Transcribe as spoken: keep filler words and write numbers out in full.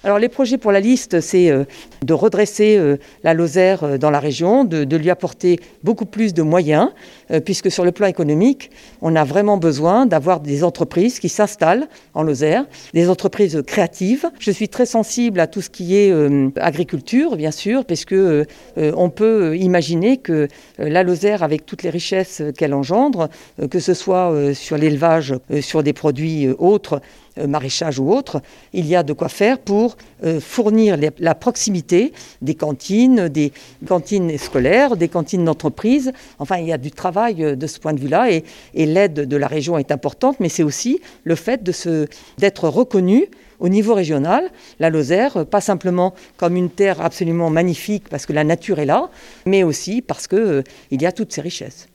Alors les projets pour la liste, c'est euh, de redresser euh, la Lozère euh, dans la région, de, de lui apporter beaucoup plus de moyens, euh, puisque sur le plan économique, on a vraiment besoin d'avoir des entreprises qui s'installent en Lozère, des entreprises créatives. Je suis très sensible à tout ce qui est euh, agriculture, bien sûr, puisque euh, on peut imaginer que euh, la Lozère, avec toutes les richesses qu'elle engendre, euh, que ce soit euh, sur l'élevage, euh, sur des produits euh, autres, euh, maraîchage ou autre, il y a de quoi faire pour euh, fournir les, la proximité des cantines, des cantines scolaires, des cantines d'entreprise. Enfin, il y a du travail euh, de ce point de vue-là et, et l'aide de la région est importante, mais c'est aussi le fait de se, d'être reconnu au niveau régional, la Lozère, pas simplement comme une terre absolument magnifique parce que la nature est là, mais aussi parce qu'il euh, y a toutes ces richesses.